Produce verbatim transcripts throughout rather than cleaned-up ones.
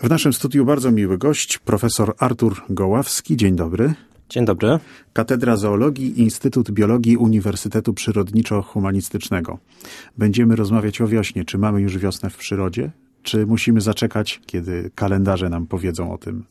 W naszym studiu bardzo miły gość, profesor Artur Goławski. Dzień dobry. Dzień dobry. Katedra Zoologii, Instytut Biologii Uniwersytetu Przyrodniczo-Humanistycznego. Będziemy rozmawiać o wiośnie. Czy mamy już wiosnę w przyrodzie? Czy musimy zaczekać, kiedy kalendarze nam powiedzą o tym?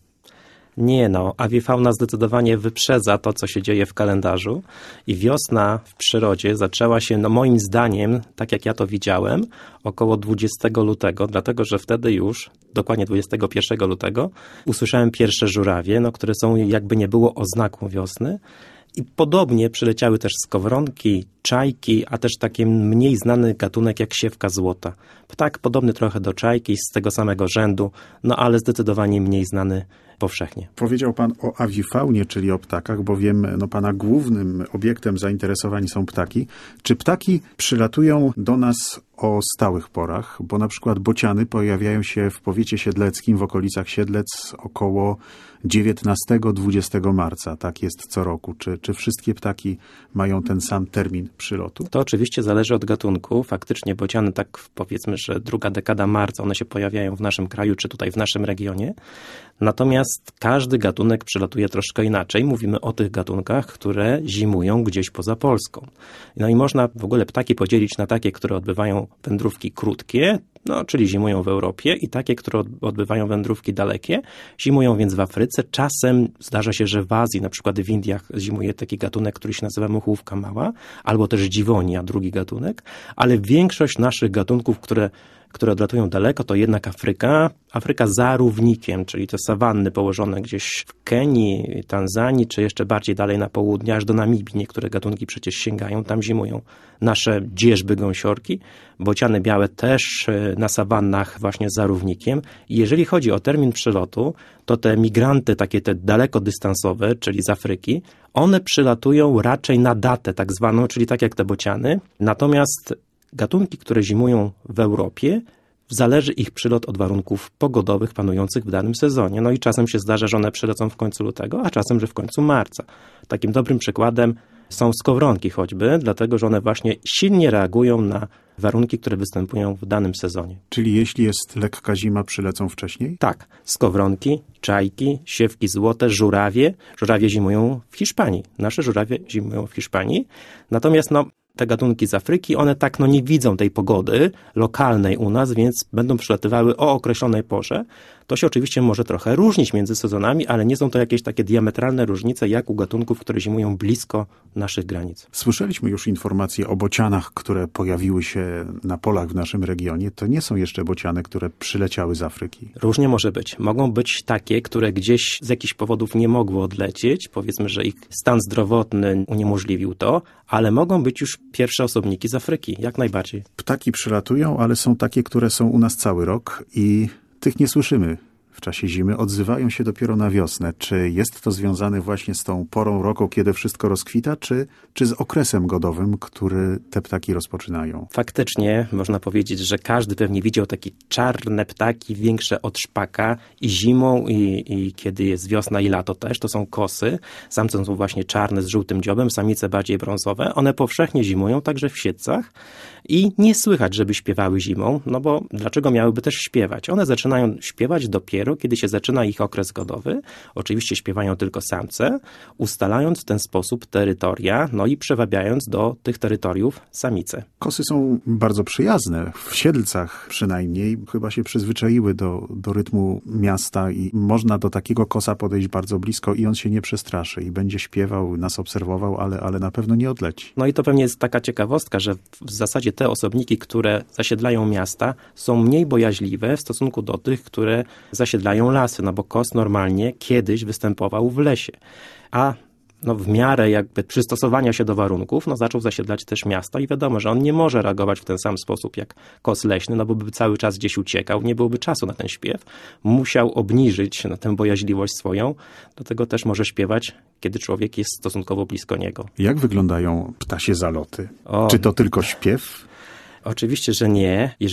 Nie no, awifauna zdecydowanie wyprzedza to, co się dzieje w kalendarzu i wiosna w przyrodzie zaczęła się, no moim zdaniem, tak jak ja to widziałem, około dwudziestego lutego, dlatego że wtedy już, dokładnie dwudziestego pierwszego lutego, usłyszałem pierwsze żurawie, no, które są jakby nie było oznaką wiosny. I podobnie przyleciały też skowronki, czajki, a też taki mniej znany gatunek jak siewka złota. Ptak podobny trochę do czajki, z tego samego rzędu, no ale zdecydowanie mniej znany powszechnie. Powiedział pan o awifaunie, czyli o ptakach, bowiem no, pana głównym obiektem zainteresowań są ptaki. Czy ptaki przylatują do nas o stałych porach? Bo na przykład bociany pojawiają się w powiecie siedleckim, w okolicach Siedlec około dziewiętnastego dwudziestego marca. Tak jest co roku. Czy, czy wszystkie ptaki mają ten sam termin przylotu? To oczywiście zależy od gatunku. Faktycznie bociany, tak powiedzmy, że druga dekada marca, one się pojawiają w naszym kraju, czy tutaj w naszym regionie. Natomiast każdy gatunek przylatuje troszkę inaczej. Mówimy o tych gatunkach, które zimują gdzieś poza Polską. No i można w ogóle ptaki podzielić na takie, które odbywają wędrówki krótkie, no, czyli zimują w Europie, i takie, które odbywają wędrówki dalekie, zimują więc w Afryce. Czasem zdarza się, że w Azji, na przykład w Indiach, zimuje taki gatunek, który się nazywa muchłówka mała, albo też dziwonia, drugi gatunek, ale większość naszych gatunków, które które odlatują daleko, to jednak Afryka. Afryka za równikiem, czyli te sawanny położone gdzieś w Kenii, Tanzanii, czy jeszcze bardziej dalej na południe, aż do Namibii. Niektóre gatunki przecież sięgają, tam zimują nasze dzierżby, gąsiorki. Bociany białe też na sawannach właśnie za równikiem. I jeżeli chodzi o termin przylotu, to te migranty takie te dalekodystansowe, czyli z Afryki, one przylatują raczej na datę tak zwaną, czyli tak jak te bociany. Natomiast gatunki, które zimują w Europie, zależy ich przylot od warunków pogodowych panujących w danym sezonie. No i czasem się zdarza, że one przylecą w końcu lutego, a czasem, że w końcu marca. Takim dobrym przykładem są skowronki choćby, dlatego że one właśnie silnie reagują na warunki, które występują w danym sezonie. Czyli jeśli jest lekka zima, przylecą wcześniej? Tak. Skowronki, czajki, siewki złote, żurawie. Żurawie zimują w Hiszpanii. Nasze żurawie zimują w Hiszpanii. Natomiast no, te gatunki z Afryki, one tak no nie widzą tej pogody lokalnej u nas, więc będą przylatywały o określonej porze. To się oczywiście może trochę różnić między sezonami, ale nie są to jakieś takie diametralne różnice jak u gatunków, które zimują blisko naszych granic. Słyszeliśmy już informacje o bocianach, które pojawiły się na polach w naszym regionie. To nie są jeszcze bociany, które przyleciały z Afryki. Różnie może być. Mogą być takie, które gdzieś z jakichś powodów nie mogły odlecieć. Powiedzmy, że ich stan zdrowotny uniemożliwił to, ale mogą być już pierwsze osobniki z Afryki, jak najbardziej. Ptaki przylatują, ale są takie, które są u nas cały rok i tych nie słyszymy w czasie zimy, odzywają się dopiero na wiosnę. Czy jest to związane właśnie z tą porą roku, kiedy wszystko rozkwita, czy, czy z okresem godowym, który te ptaki rozpoczynają? Faktycznie można powiedzieć, że każdy pewnie widział takie czarne ptaki, większe od szpaka, i zimą, i, i kiedy jest wiosna i lato też. To są kosy. Samce są właśnie czarne z żółtym dziobem, samice bardziej brązowe. One powszechnie zimują, także w siedcach, i nie słychać, żeby śpiewały zimą, no bo dlaczego miałyby też śpiewać? One zaczynają śpiewać dopiero, kiedy się zaczyna ich okres godowy. Oczywiście śpiewają tylko samce, ustalając w ten sposób terytoria, no i przewabiając do tych terytoriów samice. Kosy są bardzo przyjazne. W Siedlcach przynajmniej chyba się przyzwyczaiły do, do rytmu miasta i można do takiego kosa podejść bardzo blisko i on się nie przestraszy i będzie śpiewał, nas obserwował, ale, ale na pewno nie odleci. No i to pewnie jest taka ciekawostka, że w zasadzie te osobniki, które zasiedlają miasta, są mniej bojaźliwe w stosunku do tych, które zasiedlają lasy, no bo kos normalnie kiedyś występował w lesie, a no w miarę jakby przystosowania się do warunków, no zaczął zasiedlać też miasta i wiadomo, że on nie może reagować w ten sam sposób jak kos leśny, no bo by cały czas gdzieś uciekał, nie byłoby czasu na ten śpiew. Musiał obniżyć na tę bojaźliwość swoją, dlatego też może śpiewać, kiedy człowiek jest stosunkowo blisko niego. Jak wyglądają ptasie zaloty? O. Czy to tylko śpiew? Oczywiście, że nie. Jeżeli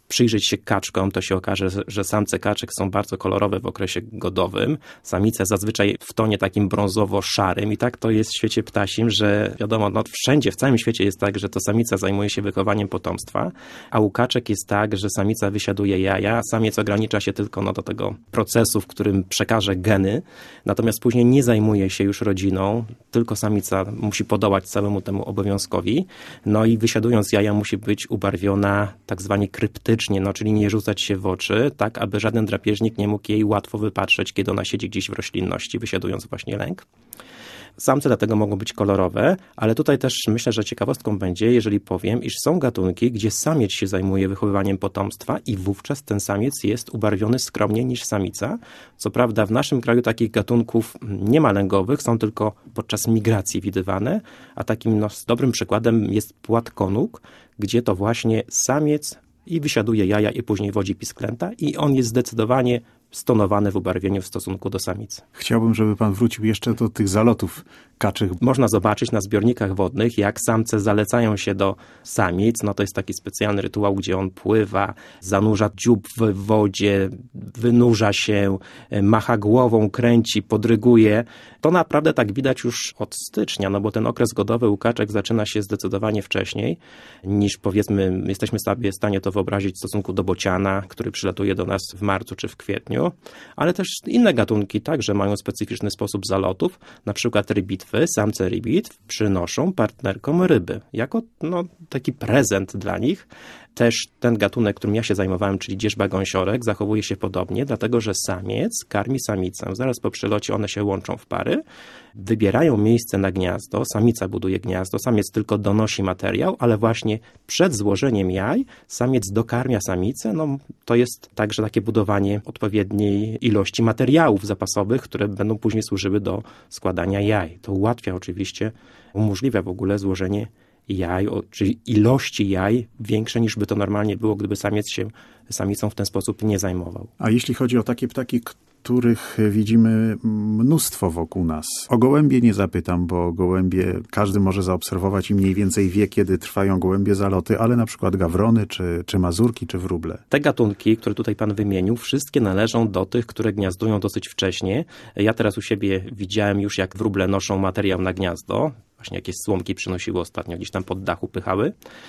przyjrzeć się kaczkom, to się okaże, że samce kaczek są bardzo kolorowe w okresie godowym. Samice zazwyczaj w tonie takim brązowo-szarym i tak to jest w świecie ptasim, że wiadomo, no wszędzie, w całym świecie jest tak, że to samica zajmuje się wychowaniem potomstwa, a u kaczek jest tak, że samica wysiaduje jaja, samiec ogranicza się tylko no, do tego procesu, w którym przekaże geny, natomiast później nie zajmuje się już rodziną, tylko samica musi podołać całemu temu obowiązkowi, no i wysiadując jaja musi być ubarwiona tak zwanie kryptycznie, no czyli nie rzucać się w oczy, tak aby żaden drapieżnik nie mógł jej łatwo wypatrzeć, kiedy ona siedzi gdzieś w roślinności, wysiadując właśnie lęk. Samce dlatego mogą być kolorowe, ale tutaj też myślę, że ciekawostką będzie, jeżeli powiem, iż są gatunki, gdzie samiec się zajmuje wychowywaniem potomstwa i wówczas ten samiec jest ubarwiony skromniej niż samica. Co prawda w naszym kraju takich gatunków nie ma lęgowych, są tylko podczas migracji widywane, a takim no, dobrym przykładem jest płatkonóg, gdzie to właśnie samiec i wysiaduje jaja i później wodzi pisklęta i on jest zdecydowanie stonowany w ubarwieniu w stosunku do samicy. Chciałbym, żeby pan wrócił jeszcze do tych zalotów kaczych. Można zobaczyć na zbiornikach wodnych, jak samce zalecają się do samic. No to jest taki specjalny rytuał, gdzie on pływa, zanurza dziób w wodzie, wynurza się, macha głową, kręci, podryguje. To naprawdę tak widać już od stycznia, no bo ten okres godowy u kaczek zaczyna się zdecydowanie wcześniej niż powiedzmy, jesteśmy sobie w stanie to wyobrazić w stosunku do bociana, który przylatuje do nas w marcu czy w kwietniu, ale też inne gatunki także mają specyficzny sposób zalotów, na przykład rybitwy, samce rybitw przynoszą partnerkom ryby, jako no, taki prezent dla nich. Też ten gatunek, którym ja się zajmowałem, czyli dzierżba gąsiorek, zachowuje się podobnie, dlatego że samiec karmi samicę. Zaraz po przylocie one się łączą w pary, wybierają miejsce na gniazdo, samica buduje gniazdo, samiec tylko donosi materiał, ale właśnie przed złożeniem jaj samiec dokarmia samicę. No, to jest także takie budowanie odpowiedniej ilości materiałów zapasowych, które będą później służyły do składania jaj. To ułatwia oczywiście, umożliwia w ogóle złożenie jaj, czyli ilości jaj większe niż by to normalnie było, gdyby samiec się samicą w ten sposób nie zajmował. A jeśli chodzi o takie ptaki, których widzimy mnóstwo wokół nas. O gołębie nie zapytam, bo gołębie każdy może zaobserwować i mniej więcej wie, kiedy trwają gołębie zaloty, ale na przykład gawrony, czy, czy mazurki, czy wróble. Te gatunki, które tutaj pan wymienił, wszystkie należą do tych, które gniazdują dosyć wcześnie. Ja teraz u siebie widziałem już, jak wróble noszą materiał na gniazdo. Właśnie jakieś słomki przynosiły ostatnio, gdzieś tam pod dachu pychały.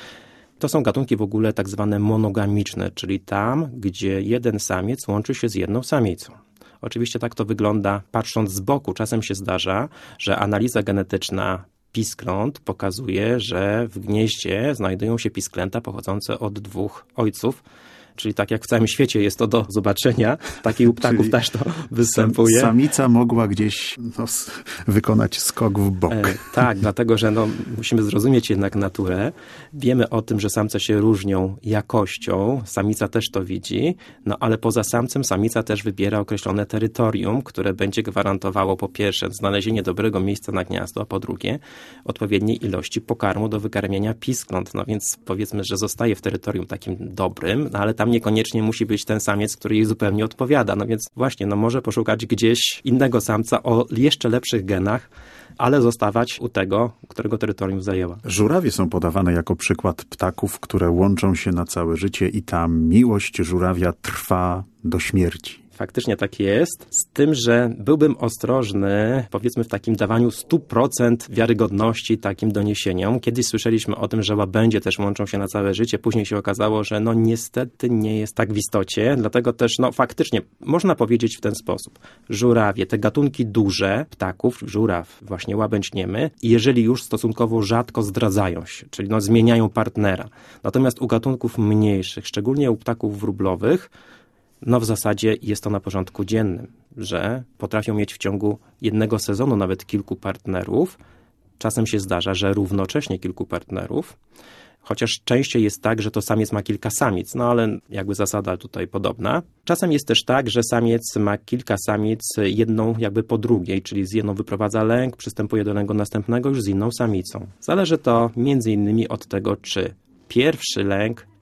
To są gatunki w ogóle tak zwane monogamiczne, czyli tam, gdzie jeden samiec łączy się z jedną samicą. Oczywiście tak to wygląda patrząc z boku. Czasem się zdarza, że analiza genetyczna piskląt pokazuje, że w gnieździe znajdują się pisklęta pochodzące od dwóch ojców. Czyli tak jak w całym świecie jest to do zobaczenia, tak i u ptaków Czyli też to występuje. Samica mogła gdzieś no, wykonać skok w bok. E, tak, dlatego że no, musimy zrozumieć jednak naturę. Wiemy o tym, że samce się różnią jakością, samica też to widzi, no ale poza samcem samica też wybiera określone terytorium, które będzie gwarantowało po pierwsze znalezienie dobrego miejsca na gniazdo, a po drugie odpowiedniej ilości pokarmu do wykarmienia piskląt. No więc powiedzmy, że zostaje w terytorium takim dobrym, no ale tam niekoniecznie musi być ten samiec, który jej zupełnie odpowiada. No więc właśnie, no może poszukać gdzieś innego samca o jeszcze lepszych genach, ale zostawać u tego, którego terytorium zajęła. Żurawie są podawane jako przykład ptaków, które łączą się na całe życie i ta miłość żurawia trwa do śmierci. Faktycznie tak jest, z tym, że byłbym ostrożny, powiedzmy, w takim dawaniu stu procent wiarygodności takim doniesieniom. Kiedyś słyszeliśmy o tym, że łabędzie też łączą się na całe życie, później się okazało, że no niestety nie jest tak w istocie, dlatego też no faktycznie można powiedzieć w ten sposób. Żurawie, te gatunki duże ptaków, żuraw, właśnie łabędź niemy, jeżeli już stosunkowo rzadko zdradzają się, czyli no zmieniają partnera. Natomiast u gatunków mniejszych, szczególnie u ptaków wróblowych, no w zasadzie jest to na porządku dziennym, że potrafią mieć w ciągu jednego sezonu nawet kilku partnerów. Czasem się zdarza, że równocześnie kilku partnerów, chociaż częściej jest tak, że to samiec ma kilka samic, no ale jakby zasada tutaj podobna. Czasem jest też tak, że samiec ma kilka samic, jedną jakby po drugiej, czyli z jedną wyprowadza lęk, przystępuje do lęku następnego już z inną samicą. Zależy to między innymi od tego, czy pierwszy lęk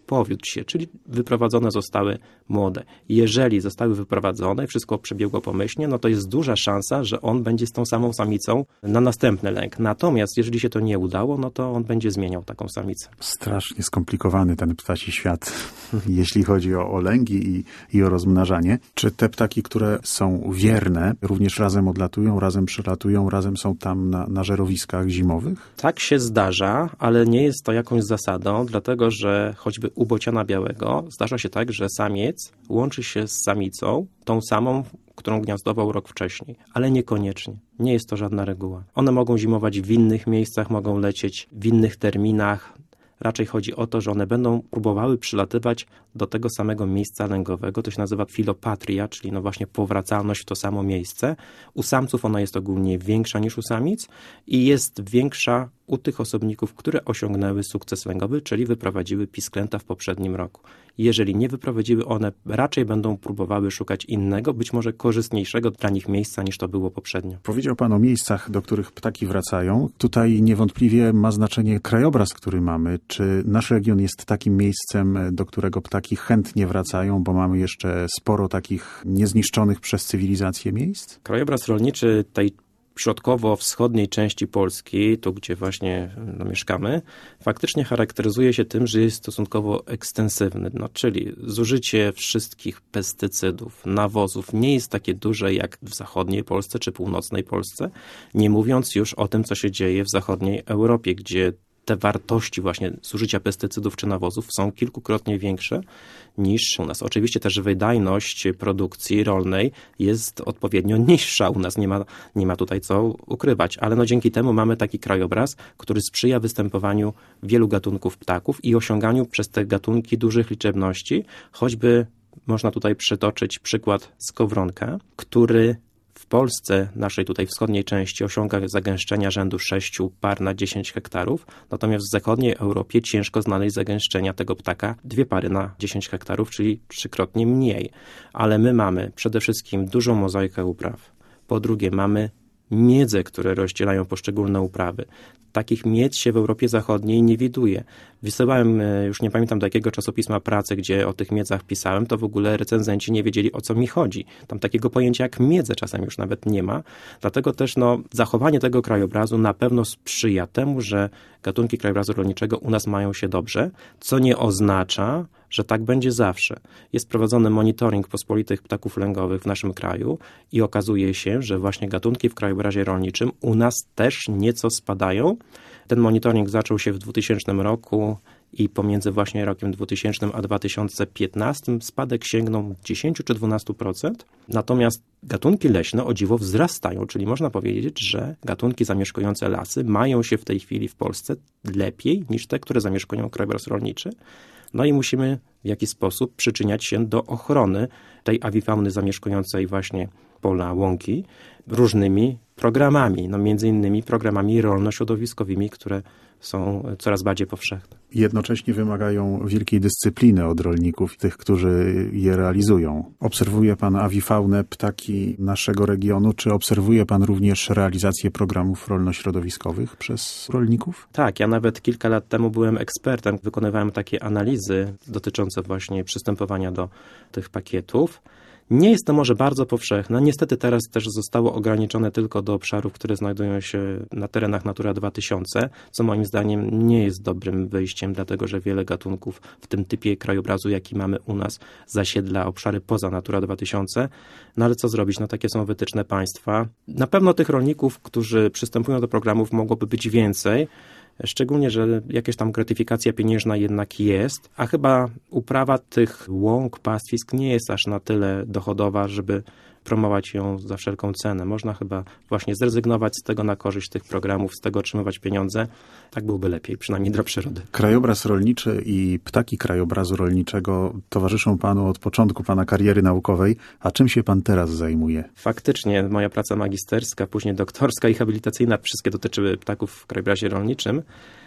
powiódł się, czyli wyprowadzone zostały młode. Jeżeli zostały wyprowadzone, wszystko przebiegło pomyślnie, no to jest duża szansa, że on będzie z tą samą samicą na następny lęk. Natomiast jeżeli się to nie udało, no to on będzie zmieniał taką samicę. Strasznie skomplikowany ten ptasi świat, jeśli chodzi o, o lęgi i, i o rozmnażanie. Czy te ptaki, które są wierne, również razem odlatują, razem przylatują, razem są tam na, na żerowiskach zimowych? Tak się zdarza, ale nie jest to jakąś zasadą, dlatego że choćby u bociana białego zdarza się tak, że samiec łączy się z samicą, tą samą, którą gniazdował rok wcześniej, ale niekoniecznie. Nie jest to żadna reguła. One mogą zimować w innych miejscach, mogą lecieć w innych terminach. Raczej chodzi o to, że one będą próbowały przylatywać do tego samego miejsca lęgowego. To się nazywa filopatria, czyli no właśnie powracalność w to samo miejsce. U samców ona jest ogólnie większa niż u samic i jest większa u tych osobników, które osiągnęły sukces lęgowy, czyli wyprowadziły pisklęta w poprzednim roku. Jeżeli nie wyprowadziły, one raczej będą próbowały szukać innego, być może korzystniejszego dla nich miejsca niż to było poprzednio. Powiedział Pan o miejscach, do których ptaki wracają. Tutaj niewątpliwie ma znaczenie krajobraz, który mamy. Czy nasz region jest takim miejscem, do którego ptaki chętnie wracają, bo mamy jeszcze sporo takich niezniszczonych przez cywilizację miejsc? Krajobraz rolniczy tej środkowo-wschodniej części Polski, tu gdzie właśnie no, mieszkamy, faktycznie charakteryzuje się tym, że jest stosunkowo ekstensywny, no, czyli zużycie wszystkich pestycydów, nawozów nie jest takie duże jak w zachodniej Polsce czy północnej Polsce, nie mówiąc już o tym, co się dzieje w zachodniej Europie, gdzie te wartości właśnie zużycia pestycydów czy nawozów są kilkukrotnie większe niż u nas. Oczywiście też wydajność produkcji rolnej jest odpowiednio niższa u nas, nie ma, nie ma tutaj co ukrywać, ale no dzięki temu mamy taki krajobraz, który sprzyja występowaniu wielu gatunków ptaków i osiąganiu przez te gatunki dużych liczebności, choćby można tutaj przytoczyć przykład skowronka, który w Polsce, naszej tutaj wschodniej części, osiąga zagęszczenia rzędu sześciu par na dziesięć hektarów, natomiast w zachodniej Europie ciężko znaleźć zagęszczenia tego ptaka dwie pary na dziesięć hektarów, czyli trzykrotnie mniej. Ale my mamy przede wszystkim dużą mozaikę upraw. Po drugie, mamy miedze, które rozdzielają poszczególne uprawy. Takich miedz się w Europie Zachodniej nie widuje. Wysyłałem, już nie pamiętam do jakiego czasopisma, pracę, gdzie o tych miedzach pisałem, to w ogóle recenzenci nie wiedzieli, o co mi chodzi. Tam takiego pojęcia jak miedze czasem już nawet nie ma. Dlatego też no, zachowanie tego krajobrazu na pewno sprzyja temu, że gatunki krajobrazu rolniczego u nas mają się dobrze, co nie oznacza, że tak będzie zawsze. Jest prowadzony monitoring pospolitych ptaków lęgowych w naszym kraju i okazuje się, że właśnie gatunki w krajobrazie rolniczym u nas też nieco spadają. Ten monitoring zaczął się w dwutysięcznym roku i pomiędzy właśnie rokiem dwutysięcznym a dwa tysiące piętnastym spadek sięgnął dziesięć czy dwanaście procent. Natomiast gatunki leśne o dziwo wzrastają, czyli można powiedzieć, że gatunki zamieszkujące lasy mają się w tej chwili w Polsce lepiej niż te, które zamieszkują krajobraz rolniczy. No i musimy w jakiś sposób przyczyniać się do ochrony tej awifauny zamieszkującej właśnie pola, łąki różnymi programami, no między innymi programami rolno-środowiskowymi, które są coraz bardziej powszechne. Jednocześnie wymagają wielkiej dyscypliny od rolników, tych, którzy je realizują. Obserwuje Pan awifaunę, ptaki naszego regionu, czy obserwuje Pan również realizację programów rolno-środowiskowych przez rolników? Tak, ja nawet kilka lat temu byłem ekspertem, wykonywałem takie analizy dotyczące właśnie przystępowania do tych pakietów. Nie jest to może bardzo powszechne. Niestety teraz też zostało ograniczone tylko do obszarów, które znajdują się na terenach Natura dwa tysiące, co moim zdaniem nie jest dobrym wyjściem, dlatego że wiele gatunków w tym typie krajobrazu, jaki mamy u nas, zasiedla obszary poza Natura dwa tysiące. No ale co zrobić? No takie są wytyczne państwa. Na pewno tych rolników, którzy przystępują do programów, mogłoby być więcej. Szczególnie, że jakaś tam gratyfikacja pieniężna jednak jest, a chyba uprawa tych łąk, pastwisk nie jest aż na tyle dochodowa, żeby promować ją za wszelką cenę. Można chyba właśnie zrezygnować z tego na korzyść tych programów, z tego otrzymywać pieniądze. Tak byłoby lepiej, przynajmniej dla przyrody. Krajobraz rolniczy i ptaki krajobrazu rolniczego towarzyszą Panu od początku Pana kariery naukowej. A czym się Pan teraz zajmuje? Faktycznie, moja praca magisterska, później doktorska i habilitacyjna, wszystkie dotyczyły ptaków w krajobrazie rolniczym.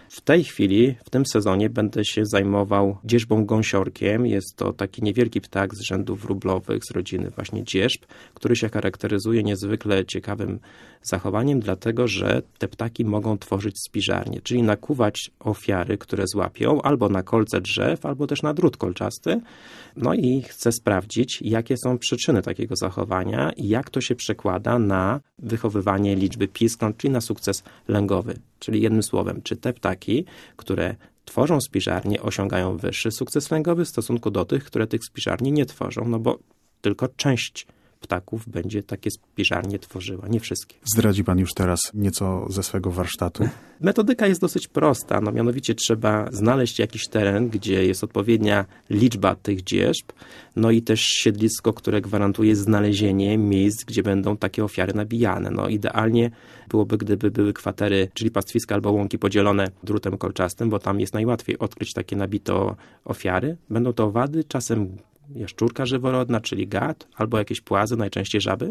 W tej chwili, w tym sezonie będę się zajmował dzierzbą gąsiorkiem. Jest to taki niewielki ptak z rzędu wróblowych, z rodziny właśnie dzierżb, który się charakteryzuje niezwykle ciekawym zachowaniem, dlatego że te ptaki mogą tworzyć spiżarnie, czyli nakuwać ofiary, które złapią albo na kolce drzew, albo też na drut kolczasty. No i chcę sprawdzić, jakie są przyczyny takiego zachowania i jak to się przekłada na wychowywanie liczby piskląt, czyli na sukces lęgowy. Czyli jednym słowem, czy te ptaki, które tworzą spiżarnie, osiągają wyższy sukces lęgowy w stosunku do tych, które tych spiżarni nie tworzą, no bo tylko część ptaków będzie takie spiżarnie tworzyła, nie wszystkie. Zdradzi pan już teraz nieco ze swego warsztatu? Metodyka jest dosyć prosta, no mianowicie trzeba znaleźć jakiś teren, gdzie jest odpowiednia liczba tych dzierżb, no i też siedlisko, które gwarantuje znalezienie miejsc, gdzie będą takie ofiary nabijane. No idealnie byłoby, gdyby były kwatery, czyli pastwiska albo łąki podzielone drutem kolczastym, bo tam jest najłatwiej odkryć takie nabite ofiary. Będą to owady, czasem jaszczurka żyworodna, czyli gad, albo jakieś płazy, najczęściej żaby.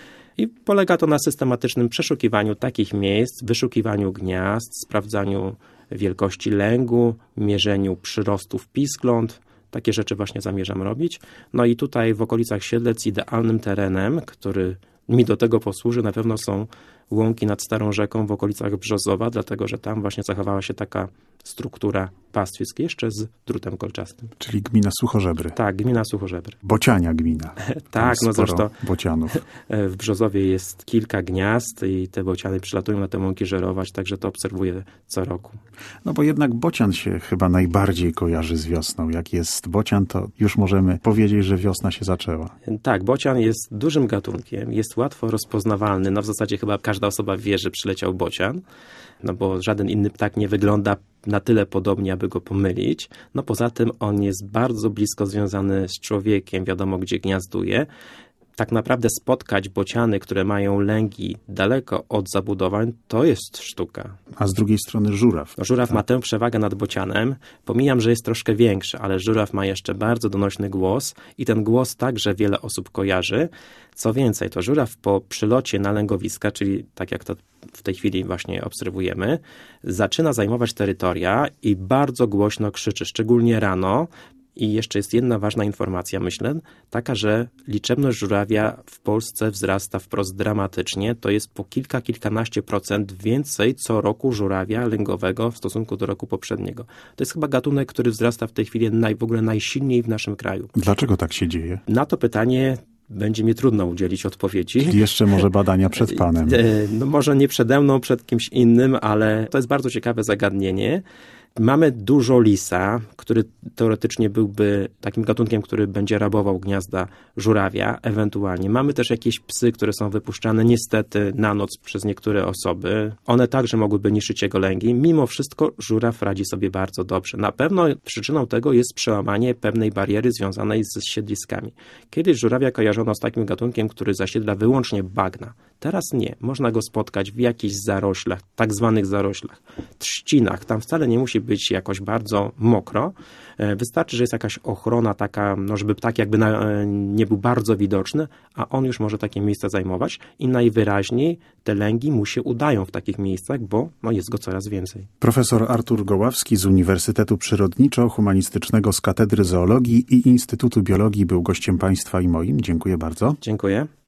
I polega to na systematycznym przeszukiwaniu takich miejsc, wyszukiwaniu gniazd, sprawdzaniu wielkości lęgu, mierzeniu przyrostów piskląt. Takie rzeczy właśnie zamierzam robić. No i tutaj w okolicach Siedlec idealnym terenem, który mi do tego posłuży, na pewno są łąki nad Starą Rzeką w okolicach Brzozowa, dlatego że tam właśnie zachowała się taka struktura pastwisk jeszcze z drutem kolczastym. Czyli gmina Suchożebry. Tak, gmina Suchożebry. Bociania gmina. Tak, no sporo zresztą bocianów. w Brzozowie jest kilka gniazd i te bociany przylatują na te łąki żerować, także to obserwuję co roku. No bo jednak bocian się chyba najbardziej kojarzy z wiosną. Jak jest bocian, to już możemy powiedzieć, że wiosna się zaczęła. Tak, bocian jest dużym gatunkiem, jest łatwo rozpoznawalny. No w zasadzie chyba każda osoba wie, że przyleciał bocian, no bo żaden inny ptak nie wygląda na tyle podobnie, aby go pomylić. No poza tym on jest bardzo blisko związany z człowiekiem, wiadomo gdzie gniazduje. Tak naprawdę spotkać bociany, które mają lęgi daleko od zabudowań, to jest sztuka. A z drugiej strony żuraw. No, żuraw tak. ma tę przewagę nad bocianem. Pomijam, że jest troszkę większy, ale żuraw ma jeszcze bardzo donośny głos i ten głos także wiele osób kojarzy. Co więcej, to żuraw po przylocie na lęgowiska, czyli tak jak to w tej chwili właśnie obserwujemy, zaczyna zajmować terytoria i bardzo głośno krzyczy, szczególnie rano. I jeszcze jest jedna ważna informacja, myślę, taka, że liczebność żurawia w Polsce wzrasta wprost dramatycznie. To jest po kilka, kilkanaście procent więcej co roku żurawia lęgowego w stosunku do roku poprzedniego. To jest chyba gatunek, który wzrasta w tej chwili naj, w ogóle najsilniej w naszym kraju. Dlaczego tak się dzieje? Na to pytanie będzie mi trudno udzielić odpowiedzi. Czyli jeszcze może badania przed panem. No może nie przede mną, przed kimś innym, ale to jest bardzo ciekawe zagadnienie. Mamy dużo lisa, który teoretycznie byłby takim gatunkiem, który będzie rabował gniazda żurawia, ewentualnie. Mamy też jakieś psy, które są wypuszczane niestety na noc przez niektóre osoby. One także mogłyby niszczyć jego lęgi. Mimo wszystko żuraw radzi sobie bardzo dobrze. Na pewno przyczyną tego jest przełamanie pewnej bariery związanej z siedliskami. Kiedyś żurawia kojarzono z takim gatunkiem, który zasiedla wyłącznie bagna. Teraz nie. Można go spotkać w jakichś zaroślach, tak zwanych zaroślach, trzcinach. Tam wcale nie musi być jakoś bardzo mokro. Wystarczy, że jest jakaś ochrona taka, no żeby ptak jakby na, nie był bardzo widoczny, a on już może takie miejsca zajmować i najwyraźniej te lęgi mu się udają w takich miejscach, bo no jest go coraz więcej. Profesor Artur Goławski z Uniwersytetu Przyrodniczo-Humanistycznego z Katedry Zoologii i Instytutu Biologii był gościem państwa i moim. Dziękuję bardzo. Dziękuję.